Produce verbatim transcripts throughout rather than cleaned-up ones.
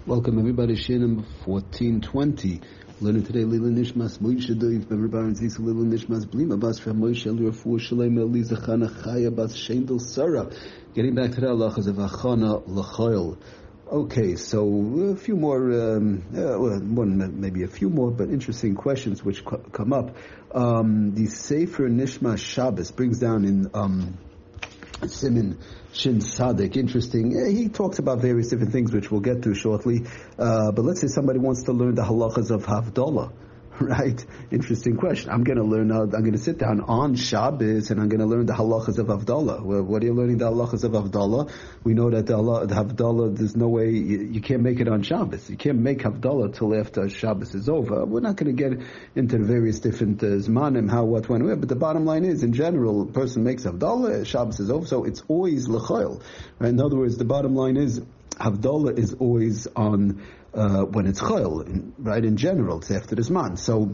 Welcome everybody, Shir number fourteen twenty. Learning today Lila Nishmas Moshe Doiv Bever Baron Zisa Lila Nishmas Blima Bas From Moshe Elur Fu Shalem Eliza Chana Chaya Bas Shendel Sarah. Getting back to the halachas of Achana L'Choil. Okay, so a few more, um, uh, well, one, maybe a few more, but interesting questions which co- come up. Um, the Sefer Nishmas Shabbos brings down in um, Simin Shin Sadik. Interesting. He talks about various different things, which we'll get to shortly. Uh, but let's say somebody wants to learn the halachas of Havdalah. Right? Interesting question. I'm going to learn, uh, I'm going to sit down on Shabbos and I'm going to learn the halachas of Havdalah. Well, what are you learning the halachas of Havdalah? We know that the, the Havdalah, there's no way, you, you can't make it on Shabbos. You can't make Havdalah till after Shabbos is over. We're not going to get into the various different uh, zmanim, how, what, when, where, but the bottom line is, in general, a person makes Havdalah, Shabbos is over, so it's always l'choil. Right? In other words, the bottom line is, Havdalah is always on uh, when it's chayil, right? In general, it's after this month. So,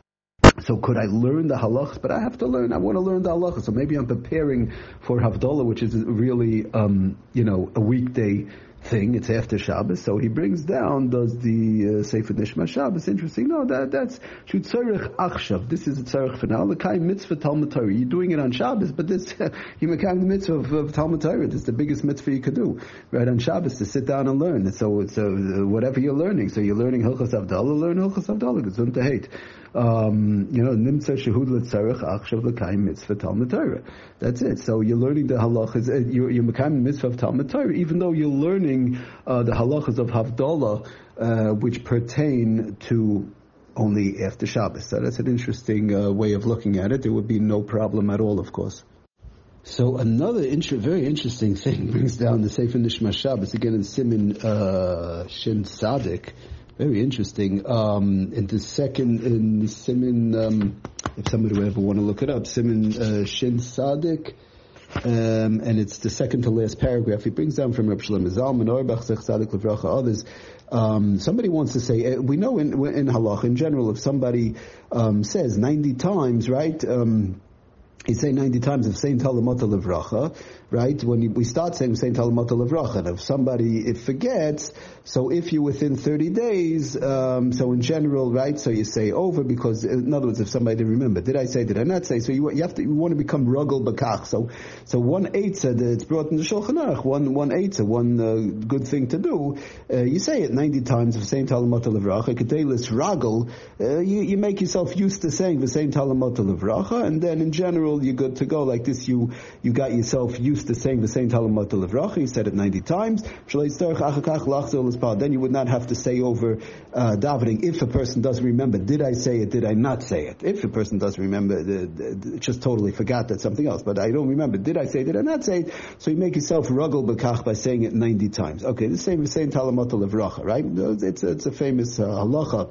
so could I learn the halachas? But I have to learn. I want to learn the halachas. So maybe I'm preparing for Havdalah, which is really, um, you know, a weekday thing. It's after Shabbos. So he brings down, does the uh, Sefer Nishmas Shabbos. Interesting. No, that that's Shu Tzarech Achshav. This is a Tzarech for now. L'kai mitzvah Talmud Torah. You're doing it on Shabbos, but this you make the mitzvah of, of Talmud Torah. This is the biggest mitzvah you could do, right, on Shabbos, to sit down and learn. So it's uh, whatever you're learning. So you're learning Hilchas Havdalah, learn Hilchas Havdalah. Gesund to hate. Um, you know, Nimtza Shehud L'Tzarech Achshav L'kai mitzvah Talmud Torah. That's it. So you're learning the halachas. Uh, you're, you're making the mitzvah of Talmud Torah, even though you're learning Uh, the halachas of Havdalah, uh, which pertain to only after Shabbos. So that's an interesting uh, way of looking at it. There would be no problem at all, of course. So another inter- very interesting thing brings down the Sefer Nishmas Shabbos, again in Simin uh, Shin Sadik. Very interesting. Um, in the second, in Simin, um, if somebody would ever want to look it up, Simin uh, Shin Sadik, Um, and it's the second to last paragraph. He brings down from Reb Shlomo Zalman, Auerbach, Zech Tzadik Livracha, others. Um, somebody wants to say, uh, we know in, in halach, in general, if somebody um, says ninety times, right, um, you say ninety times of Saint Talamota Livracha, right? When you, we start saying Saint Talamota Livracha, and if somebody it forgets, so if you're within thirty days, um, so in general, right? So you say over, because in other words, if somebody didn't remember, did I say? Did I not say? So you, you have to, you want to become rugel bakach. So, so one eitzah that's brought in the Shulchan Aruch, one one eitzah, one uh, good thing to do. Uh, you say it ninety times of Saint Talamota Livracha. Kedelis ragel. Uh, you you make yourself used to saying the Saint Talamota Livracha, and then in general you're good to go. Like this, you you got yourself used to saying the same Talamot Livracha. You said it ninety times. Then you would not have to say over uh, davening if a person doesn't remember. Did I say it? Did I not say it? If a person doesn't remember, uh, uh, just totally forgot that something else. But I don't remember. Did I say it? Did I not say it? So you make yourself rugel bekach by saying it ninety times. Okay, the same same Talamot Livracha, right? It's it's a famous uh, halacha.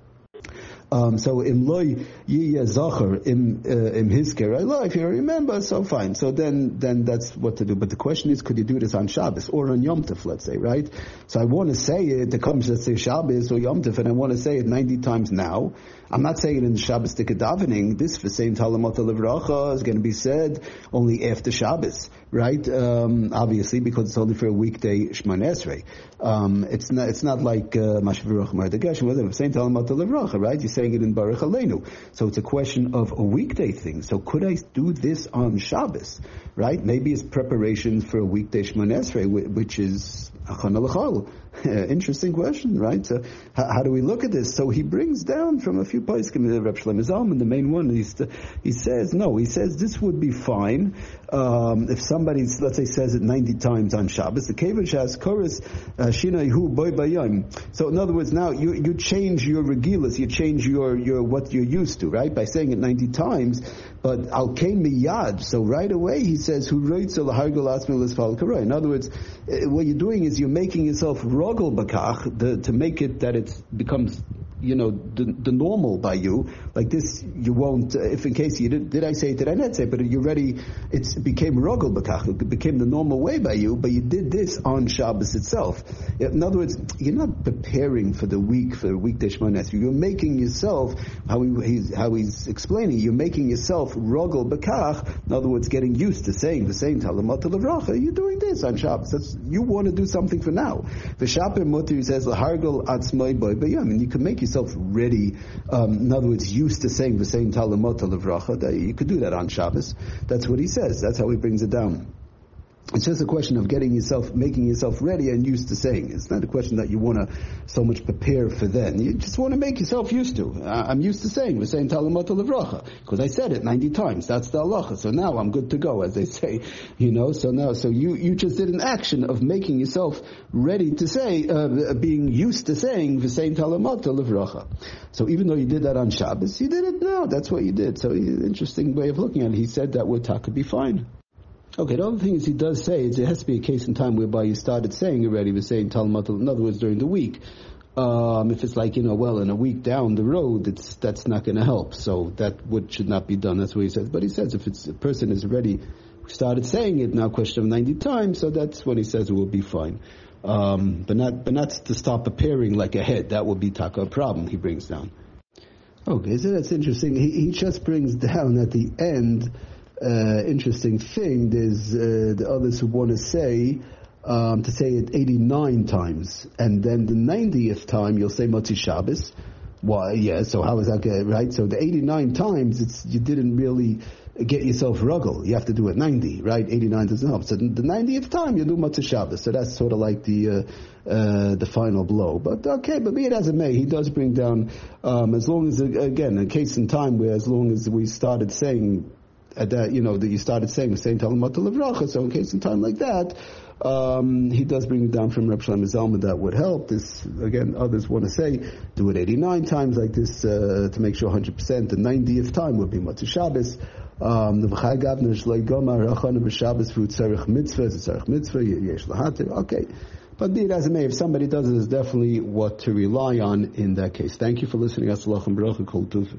Um, so im loy yiyeh zacher im uh, im hisker Allah, if you remember, so fine. So then then that's what to do. But the question is, could you do this on Shabbos or on Yom Tov, let's say, right? So I want to say it, it comes, let's say, Shabbos or Yom Tov, and I want to say it ninety times now. I'm not saying it in Shabbos Tikka davening. This for saying Talamot Livracha is going to be said only after Shabbos, right? Um, obviously, because it's only for a weekday Shmoneh Esrei. Um, it's not it's not like Mashav Baruch Mardagesh, whatever. Saying Talamot Livracha, right? You're saying it in Baruch Aleinu. So it's a question of a weekday thing. So could I do this on Shabbos, right? Maybe it's preparation for a weekday Shmoneh Esrei, which is Achana L'Chol. Interesting question, right? So how, how do we look at this? So he brings down from a few poskim, Reb Shlomo Zalman, the main one. He's, he says no. He says this would be fine um, if somebody, let's say, says it ninety times on Shabbos. The kevish has chorus shinayhu boy bayim. So in other words, now you you change your regilas, you change your your what you're used to, right? By saying it ninety times. But al kain miyad. So right away he says who writes al hargal asmil isfal karay. In other words, what you're doing is you're making yourself rogel bakach to make it that it becomes you know, the, the normal by you. Like this, you won't, uh, if in case you did, did I say it, did I not say, but you already, it's, it became rogel b'kach, it became the normal way by you, but you did this on Shabbos itself. In other words, you're not preparing for the week, for the weekday Shemona Esrei. You're making yourself, how he, he's, how he's explaining, you're making yourself rogel b'kach, in other words, getting used to saying the same Talamat Levracha. You're doing this on Shabbos. That's, you want to do something for now. The Shaper Mutter, he says, L'hargel atzmai boy, but yeah, I mean, you can make yourself ready, um, in other words, used to saying the same Talamat Levracha. You could do that on Shabbos. That's what he says. That's how he brings it down. It's just a question of getting yourself, making yourself ready and used to saying. It's not a question that you want to so much prepare for then. You just want to make yourself used to. I'm used to saying, we're saying Talamat Levracha, because I said it ninety times. That's the halacha. So now I'm good to go, as they say. You know, so now, so you, you just did an action of making yourself ready to say, uh, being used to saying, we're saying Talamat Levracha. So even though you did that on Shabbos, you did it now. That's what you did. So interesting way of looking at it. He said that would taka be fine. Okay, the other thing is he does say is it has to be a case in time whereby you started saying already, we're saying Talmud, in other words, during the week. Um, if it's like, you know, well, in a week down the road, it's, that's not going to help. So that would, should not be done. That's what he says. But he says if it's, a person is already started saying it, now question of ninety times, so that's when he says it will be fine. Um, but not, but not to start preparing like ahead. That would be taka a problem he brings down. Okay, so that's interesting. He, he just brings down at the end, Uh, interesting thing. There's uh, the others who want to say um, to say it eighty-nine times, and then the ninetieth time you'll say Motzi Shabbos. Why? Yeah. So how is that good, right? So the eighty-nine times, it's you didn't really get yourself ruggle. You have to do it ninety, right? eighty-nine doesn't help. So the ninetieth time you do Motzi Shabbos. So that's sort of like the uh, uh, the final blow. But okay, but be it as it may, he does bring down um, as long as again a case in time where as long as we started saying. At that, you know, that you started saying, saying Talamat Levracha, so in case in time like that, um, he does bring it down from Reb Shlomo Zalman that would help. This, again, others want to say, do it eighty-nine times like this, uh, to make sure one hundred percent. The ninetieth time would be Motzi Shabbos. Um, the V'chai Gavner Shloi Gomar, Rachana B'Shabbos, Fu Tzarech Mitzvah, Tzarech Mitzvah, Yesh Lahatir, okay. But be it as it may, if somebody does it, is definitely what to rely on in that case. Thank you for listening. Asalach and Baruch Kol Tuv.